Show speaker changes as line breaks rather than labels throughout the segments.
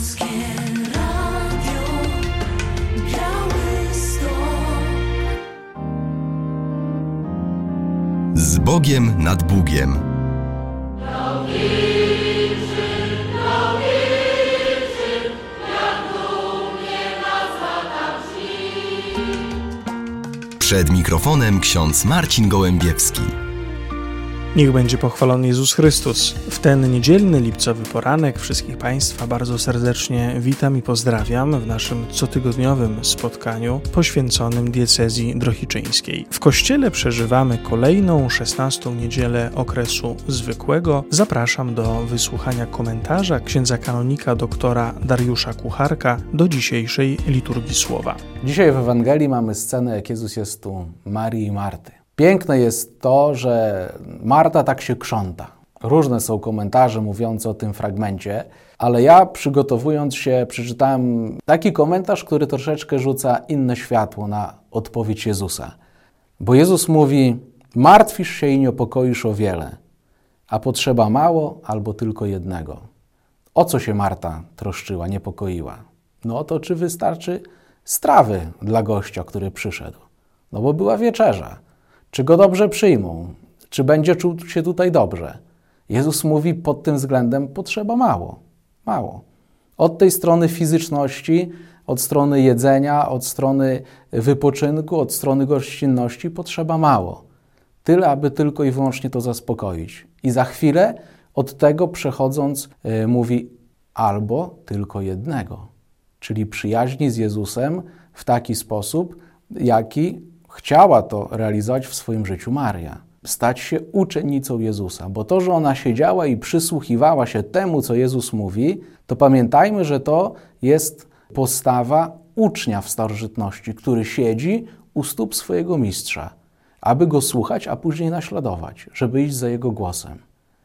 Z Bogiem nad Bugiem. Przed mikrofonem ksiądz Marcin Gołębiewski.
Niech będzie pochwalony Jezus Chrystus. W ten niedzielny, lipcowy poranek wszystkich Państwa bardzo serdecznie witam i pozdrawiam w naszym cotygodniowym spotkaniu poświęconym diecezji drohiczyńskiej. W Kościele przeżywamy kolejną 16. niedzielę okresu zwykłego. Zapraszam do wysłuchania komentarza księdza kanonika doktora Dariusza Kucharka do dzisiejszej liturgii słowa.
Dzisiaj w Ewangelii mamy scenę, jak Jezus jest u Marii i Marty. Piękne jest to, że Marta tak się krząta. Różne są komentarze mówiące o tym fragmencie, ale ja przygotowując się przeczytałem taki komentarz, który troszeczkę rzuca inne światło na odpowiedź Jezusa. Bo Jezus mówi: martwisz się i niepokoisz o wiele, a potrzeba mało albo tylko jednego. O co się Marta troszczyła, niepokoiła? No o to, czy wystarczy strawy dla gościa, który przyszedł. No bo była wieczerza. Czy go dobrze przyjmą? Czy będzie czuł się tutaj dobrze? Jezus mówi, pod tym względem potrzeba mało. Mało. Od tej strony fizyczności, od strony jedzenia, od strony wypoczynku, od strony gościnności potrzeba mało. Tyle, aby tylko i wyłącznie to zaspokoić. I za chwilę od tego przechodząc mówi albo tylko jednego. Czyli przyjaźni z Jezusem w taki sposób, jaki chciała to realizować w swoim życiu Maria. Stać się uczennicą Jezusa. Bo to, że ona siedziała i przysłuchiwała się temu, co Jezus mówi, to pamiętajmy, że to jest postawa ucznia w starożytności, który siedzi u stóp swojego mistrza, aby go słuchać, a później naśladować, żeby iść za jego głosem.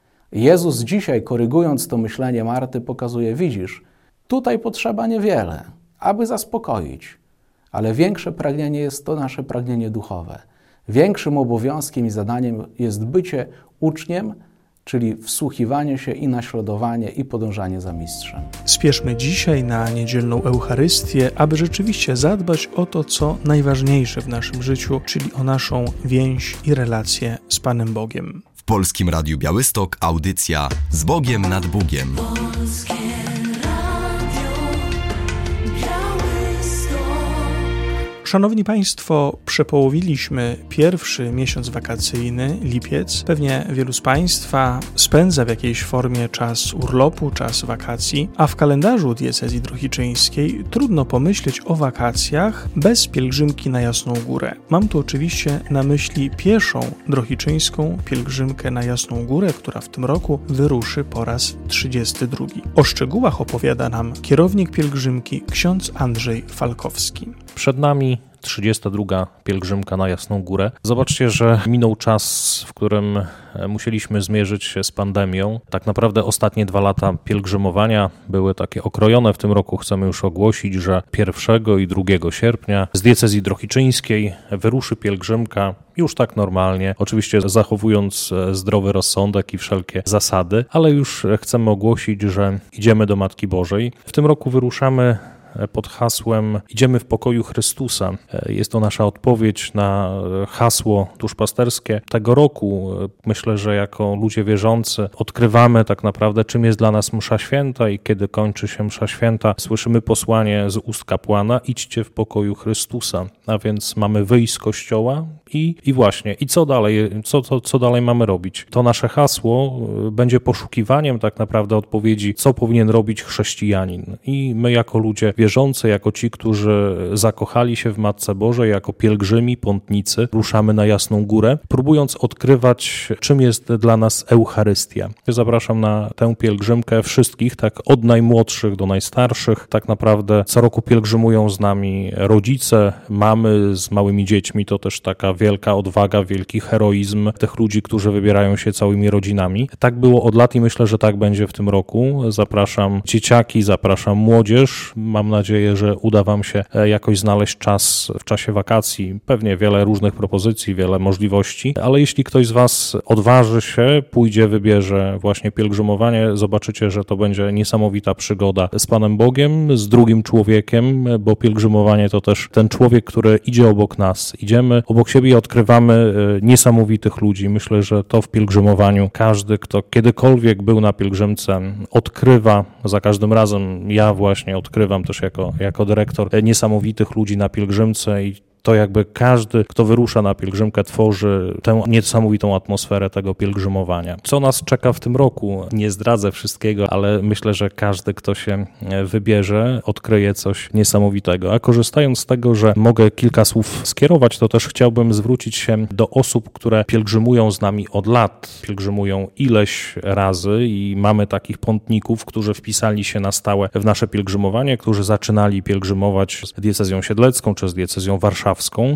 Jezus dzisiaj, korygując to myślenie Marty, pokazuje, widzisz, tutaj potrzeba niewiele, aby zaspokoić. Ale większe pragnienie jest to nasze pragnienie duchowe. Większym obowiązkiem i zadaniem jest bycie uczniem, czyli wsłuchiwanie się i naśladowanie i podążanie za mistrzem.
Spieszmy dzisiaj na niedzielną Eucharystię, aby rzeczywiście zadbać o to, co najważniejsze w naszym życiu, czyli o naszą więź i relację z Panem Bogiem.
W Polskim Radiu Białystok audycja Z Bogiem nad Bugiem.
Szanowni Państwo, przepołowiliśmy pierwszy miesiąc wakacyjny, lipiec. Pewnie wielu z Państwa spędza w jakiejś formie czas urlopu, czas wakacji, a w kalendarzu diecezji drohiczyńskiej trudno pomyśleć o wakacjach bez pielgrzymki na Jasną Górę. Mam tu oczywiście na myśli pieszą drohiczyńską pielgrzymkę na Jasną Górę, która w tym roku wyruszy po raz 32. O szczegółach opowiada nam kierownik pielgrzymki ksiądz Andrzej Falkowski.
Przed nami 32. pielgrzymka na Jasną Górę. Zobaczcie, że minął czas, w którym musieliśmy zmierzyć się z pandemią. Tak naprawdę ostatnie 2 lata pielgrzymowania były takie okrojone. W tym roku chcemy już ogłosić, że 1 i 2 sierpnia z diecezji drohiczyńskiej wyruszy pielgrzymka już tak normalnie, oczywiście zachowując zdrowy rozsądek i wszelkie zasady, ale już chcemy ogłosić, że idziemy do Matki Bożej. W tym roku wyruszamy pod hasłem Idziemy w pokoju Chrystusa. Jest to nasza odpowiedź na hasło duszpasterskie tego roku. Myślę, że jako ludzie wierzący odkrywamy tak naprawdę, czym jest dla nas msza święta i kiedy kończy się msza święta, słyszymy posłanie z ust kapłana: idźcie w pokoju Chrystusa. A więc mamy wyjść z kościoła i właśnie, i co dalej? Co dalej mamy robić? To nasze hasło będzie poszukiwaniem tak naprawdę odpowiedzi, co powinien robić chrześcijanin. I my jako ludzie wierzący, jako ci, którzy zakochali się w Matce Bożej, jako pielgrzymi, pątnicy, ruszamy na Jasną Górę, próbując odkrywać, czym jest dla nas Eucharystia. Zapraszam na tę pielgrzymkę wszystkich, tak od najmłodszych do najstarszych. Tak naprawdę co roku pielgrzymują z nami rodzice, mamy z małymi dziećmi. To też taka wielka odwaga, wielki heroizm tych ludzi, którzy wybierają się całymi rodzinami. Tak było od lat i myślę, że tak będzie w tym roku. Zapraszam dzieciaki, zapraszam młodzież. Mam mam nadzieję, że uda Wam się jakoś znaleźć czas w czasie wakacji. Pewnie wiele różnych propozycji, wiele możliwości, ale jeśli ktoś z Was odważy się, pójdzie, wybierze właśnie pielgrzymowanie, zobaczycie, że to będzie niesamowita przygoda z Panem Bogiem, z drugim człowiekiem, bo pielgrzymowanie to też ten człowiek, który idzie obok nas. Idziemy obok siebie i odkrywamy niesamowitych ludzi. Myślę, że to w pielgrzymowaniu każdy, kto kiedykolwiek był na pielgrzymce, odkrywa, za każdym razem ja właśnie odkrywam też jako dyrektor niesamowitych ludzi na pielgrzymce i to jakby każdy, kto wyrusza na pielgrzymkę, tworzy tę niesamowitą atmosferę tego pielgrzymowania. Co nas czeka w tym roku? Nie zdradzę wszystkiego, ale myślę, że każdy, kto się wybierze, odkryje coś niesamowitego. A korzystając z tego, że mogę kilka słów skierować, to też chciałbym zwrócić się do osób, które pielgrzymują z nami od lat. Pielgrzymują ileś razy i mamy takich pątników, którzy wpisali się na stałe w nasze pielgrzymowanie, którzy zaczynali pielgrzymować z diecezją siedlecką czy z diecezją warszawską.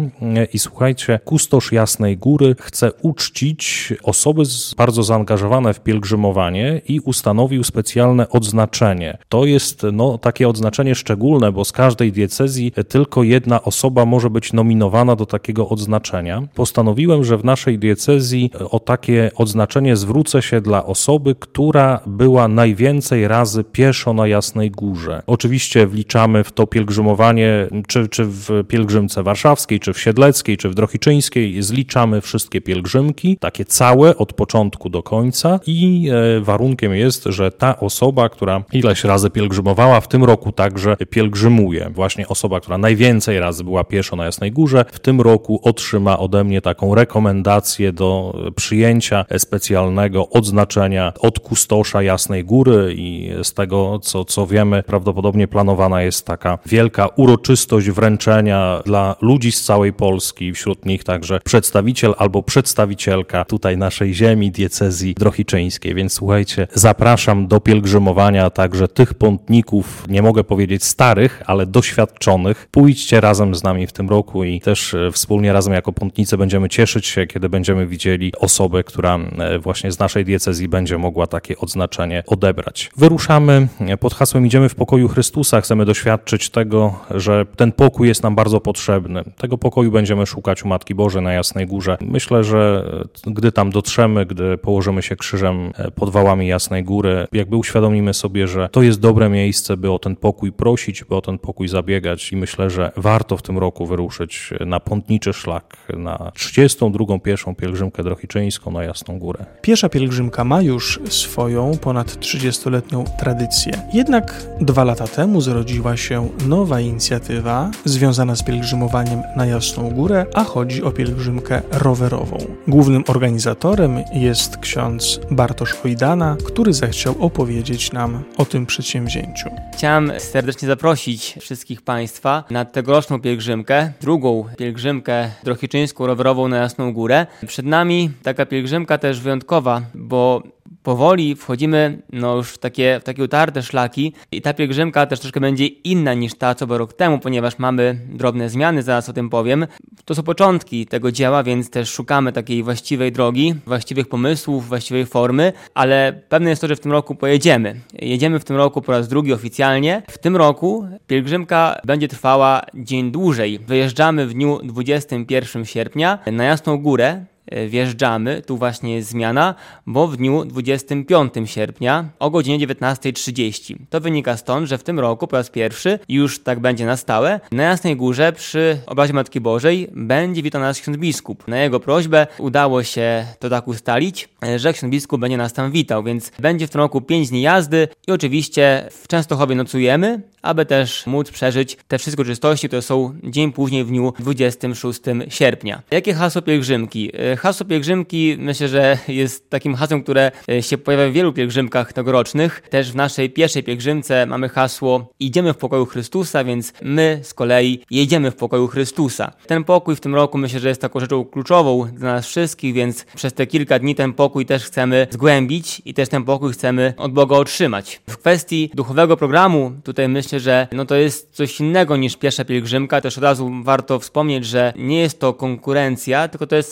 I słuchajcie, kustosz Jasnej Góry chce uczcić osoby bardzo zaangażowane w pielgrzymowanie i ustanowił specjalne odznaczenie. To jest takie odznaczenie szczególne, bo z każdej diecezji tylko jedna osoba może być nominowana do takiego odznaczenia. Postanowiłem, że w naszej diecezji o takie odznaczenie zwrócę się dla osoby, która była najwięcej razy pieszo na Jasnej Górze. Oczywiście wliczamy w to pielgrzymowanie, czy w pielgrzymce warszawskiej, czy w siedleckiej, czy w drohiczyńskiej, zliczamy wszystkie pielgrzymki, takie całe, od początku do końca i warunkiem jest, że ta osoba, która ileś razy pielgrzymowała, w tym roku także pielgrzymuje. Właśnie osoba, która najwięcej razy była pieszo na Jasnej Górze, w tym roku otrzyma ode mnie taką rekomendację do przyjęcia specjalnego odznaczenia od kustosza Jasnej Góry i z tego, co wiemy, prawdopodobnie planowana jest taka wielka uroczystość wręczenia dla ludzi z całej Polski, wśród nich także przedstawiciel albo przedstawicielka tutaj naszej ziemi, diecezji drohiczyńskiej. Więc słuchajcie, zapraszam do pielgrzymowania także tych pątników, nie mogę powiedzieć starych, ale doświadczonych. Pójdźcie razem z nami w tym roku i też wspólnie razem jako pątnicy będziemy cieszyć się, kiedy będziemy widzieli osobę, która właśnie z naszej diecezji będzie mogła takie odznaczenie odebrać. Wyruszamy pod hasłem Idziemy w pokoju Chrystusa. Chcemy doświadczyć tego, że ten pokój jest nam bardzo potrzebny. Tego pokoju będziemy szukać u Matki Bożej na Jasnej Górze. Myślę, że gdy tam dotrzemy, gdy położymy się krzyżem pod wałami Jasnej Góry, jakby uświadomimy sobie, że to jest dobre miejsce, by o ten pokój prosić, by o ten pokój zabiegać i myślę, że warto w tym roku wyruszyć na pątniczy szlak, na 32. pieszą pielgrzymkę drohiczyńską na Jasną Górę.
Piesza pielgrzymka ma już swoją ponad 30-letnią tradycję. Jednak 2 lata temu zrodziła się nowa inicjatywa związana z pielgrzymowaniem na Jasną Górę, a chodzi o pielgrzymkę rowerową. Głównym organizatorem jest ksiądz Bartosz Hojdana, który zechciał opowiedzieć nam o tym przedsięwzięciu.
Chciałem serdecznie zaprosić wszystkich Państwa na tegoroczną pielgrzymkę, drugą pielgrzymkę drohiczyńską rowerową na Jasną Górę. Przed nami taka pielgrzymka też wyjątkowa, bo powoli wchodzimy już w takie utarte szlaki i ta pielgrzymka też troszkę będzie inna niż ta, co był rok temu, ponieważ mamy drobne zmiany, zaraz o tym powiem. To są początki tego dzieła, więc też szukamy takiej właściwej drogi, właściwych pomysłów, właściwej formy, ale pewne jest to, że w tym roku pojedziemy. Jedziemy w tym roku po raz drugi oficjalnie. W tym roku pielgrzymka będzie trwała dzień dłużej. Wyjeżdżamy w dniu 21 sierpnia na Jasną Górę. Wjeżdżamy, tu właśnie jest zmiana, bo w dniu 25 sierpnia o godzinie 19:30. To wynika stąd, że w tym roku po raz pierwszy, już tak będzie na stałe, na Jasnej Górze przy obrazie Matki Bożej będzie witał nas ksiądz biskup. Na jego prośbę udało się to tak ustalić, że ksiądz biskup będzie nas tam witał, więc będzie w tym roku 5 dni jazdy i oczywiście w Częstochowie nocujemy, aby też móc przeżyć te wszystkie uroczystości, które są dzień później w dniu 26 sierpnia. Jakie hasło pielgrzymki? Hasło pielgrzymki myślę, że jest takim hasłem, które się pojawia w wielu pielgrzymkach tegorocznych. Też w naszej pierwszej pielgrzymce mamy hasło Idziemy w pokoju Chrystusa, więc my z kolei jedziemy w pokoju Chrystusa. Ten pokój w tym roku myślę, że jest taką rzeczą kluczową dla nas wszystkich, więc przez te kilka dni ten pokój też chcemy zgłębić i też ten pokój chcemy od Boga otrzymać. W kwestii duchowego programu tutaj myślę, że to jest coś innego niż pierwsza pielgrzymka. Też od razu warto wspomnieć, że nie jest to konkurencja, tylko to jest jakby inny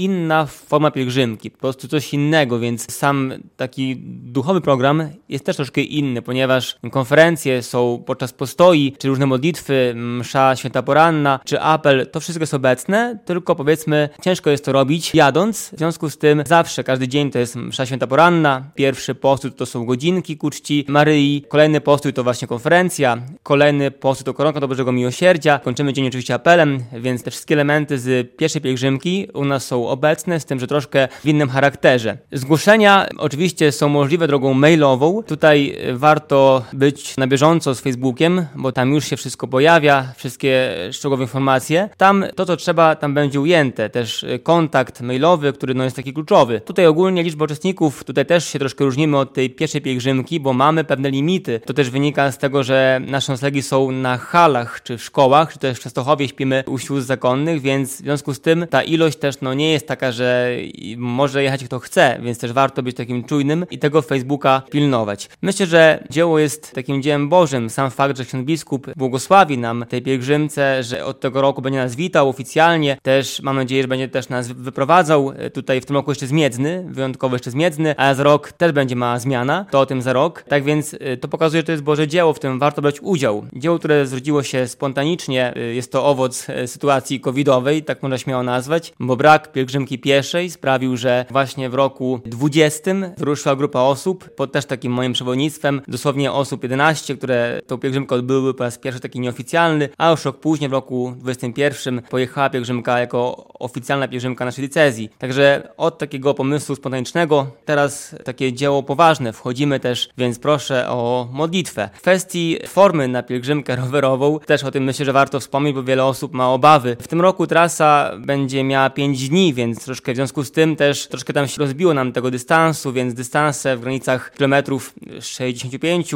inna forma pielgrzymki, po prostu coś innego, więc sam taki duchowy program jest też troszkę inny, ponieważ konferencje są podczas postoi, czy różne modlitwy, msza święta poranna, czy apel, to wszystko jest obecne, tylko powiedzmy ciężko jest to robić jadąc, w związku z tym zawsze, każdy dzień to jest msza święta poranna, pierwszy postój to są godzinki ku czci Maryi, kolejny postój to właśnie konferencja, kolejny postój to koronka do Bożego Miłosierdzia, kończymy dzień oczywiście apelem, więc te wszystkie elementy z pierwszej pielgrzymki u nas są obecne, z tym, że troszkę w innym charakterze. Zgłoszenia oczywiście są możliwe drogą mailową. Tutaj warto być na bieżąco z Facebookiem, bo tam już się wszystko pojawia, wszystkie szczegółowe informacje. Tam to, co trzeba, tam będzie ujęte. Też kontakt mailowy, który jest taki kluczowy. Tutaj ogólnie liczba uczestników, tutaj też się troszkę różnimy od tej pierwszej pielgrzymki, bo mamy pewne limity. To też wynika z tego, że nasze noclegi są na halach, czy w szkołach, czy też w Częstochowie śpimy u sióstr zakonnych, więc w związku z tym ta ilość też nie jest taka, że może jechać kto chce, więc też warto być takim czujnym i tego Facebooka pilnować. Myślę, że dzieło jest takim dziełem Bożym. Sam fakt, że ksiądz biskup błogosławi nam tej pielgrzymce, że od tego roku będzie nas witał oficjalnie, też mam nadzieję, że będzie też nas wyprowadzał. Tutaj w tym roku jeszcze z Miedzny, wyjątkowo jeszcze z Miedzny, a za rok też będzie mała zmiana, to o tym za rok. Tak więc to pokazuje, że to jest Boże dzieło, w którym warto brać udział. Dzieło, które zrodziło się spontanicznie, jest to owoc sytuacji covidowej, tak można śmiało nazwać, bo brak pielgrzymki pieszej sprawił, że właśnie w roku 20 wyruszyła grupa osób, pod też takim moim przewodnictwem, dosłownie osób 11, które tą pielgrzymkę odbyły po raz pierwszy taki nieoficjalny, a już rok później, w roku 21 pojechała pielgrzymka jako oficjalna pielgrzymka naszej diecezji. Także od takiego pomysłu spontanicznego teraz takie dzieło poważne wchodzimy też, więc proszę o modlitwę. W kwestii formy na pielgrzymkę rowerową też o tym myślę, że warto wspomnieć, bo wiele osób ma obawy. W tym roku trasa będzie miała 5 dni, więc troszkę w związku z tym też troszkę tam się rozbiło nam tego dystansu, więc dystanse w granicach kilometrów 65,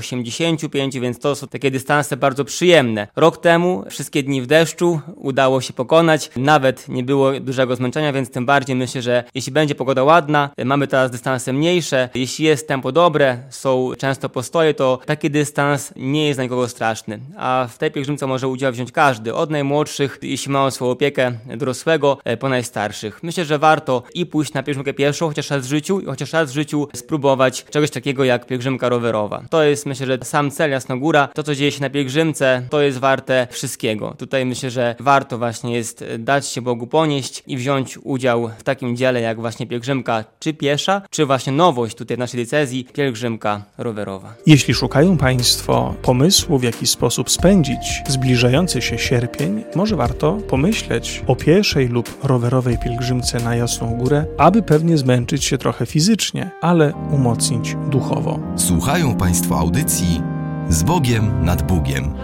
85, więc to są takie dystanse bardzo przyjemne. Rok temu wszystkie dni w deszczu udało się pokonać, nawet nie było dużego zmęczenia, więc tym bardziej myślę, że jeśli będzie pogoda ładna, mamy teraz dystanse mniejsze, jeśli jest tempo dobre, są często postoje, to taki dystans nie jest dla nikogo straszny, a w tej pielgrzymce może udział wziąć każdy, od najmłodszych, jeśli ma swoją opiekę dorosłego, po najstarszych. Myślę, że warto i pójść na pielgrzymkę pieszą, chociaż raz w życiu spróbować czegoś takiego jak pielgrzymka rowerowa. To jest, myślę, że sam cel Jasnogóra, to co dzieje się na pielgrzymce, to jest warte wszystkiego. Tutaj myślę, że warto właśnie jest dać się Bogu ponieść i wziąć udział w takim dziele jak właśnie pielgrzymka czy piesza, czy właśnie nowość tutaj w naszej diecezji, pielgrzymka rowerowa.
Jeśli szukają Państwo pomysłu, w jaki sposób spędzić zbliżający się sierpień, może warto pomyśleć o pieszej lub rowerowej pielgrzymce na Jasną Górę, aby pewnie zmęczyć się trochę fizycznie, ale umocnić duchowo.
Słuchają Państwo audycji Z Bogiem nad Bugiem.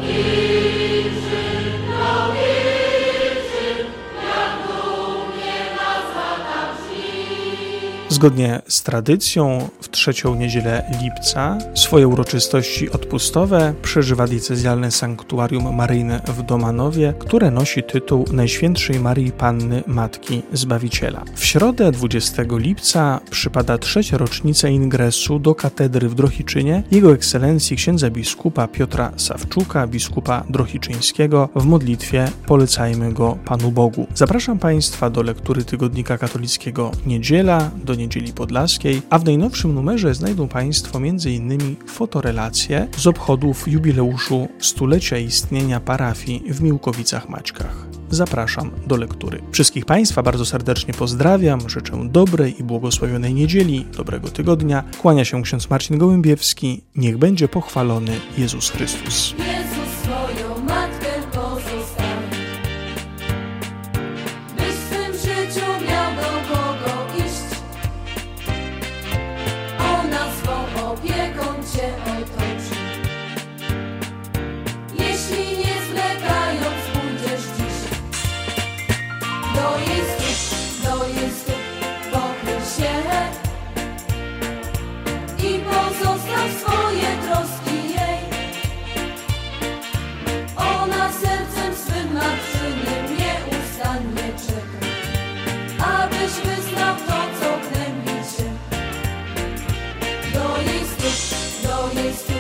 Zgodnie z tradycją w trzecią niedzielę lipca swoje uroczystości odpustowe przeżywa diecezjalne sanktuarium maryjne w Domanowie, które nosi tytuł Najświętszej Maryi Panny Matki Zbawiciela. W środę 20 lipca przypada 3. rocznica ingresu do katedry w Drohiczynie Jego Ekscelencji księdza biskupa Piotra Sawczuka, biskupa drohiczyńskiego. W modlitwie polecajmy go Panu Bogu. Zapraszam Państwa do lektury Tygodnika Katolickiego Niedziela, do Niedzieli Podlaskiej, a w najnowszym numerze znajdą Państwo m.in. fotorelacje z obchodów jubileuszu stulecia istnienia parafii w Miłkowicach-Maćkach. Zapraszam do lektury. Wszystkich Państwa bardzo serdecznie pozdrawiam, życzę dobrej i błogosławionej niedzieli, dobrego tygodnia. Kłania się ksiądz Marcin Gołębiewski. Niech będzie pochwalony Jezus Chrystus.
Jezus swoją matkę pozostawił, byś w swym życiu miał do kogo iść. Ona swą opieką Cię otoczy. Jeśli nie zwlekając pójdziesz dziś do jej stóp, pochyl się i pozostaw swoje troski jej. Ona sercem swym na Ciebie nieustannie czeka, abyś wyznał to, co gnębi Cię. Do jej stóp,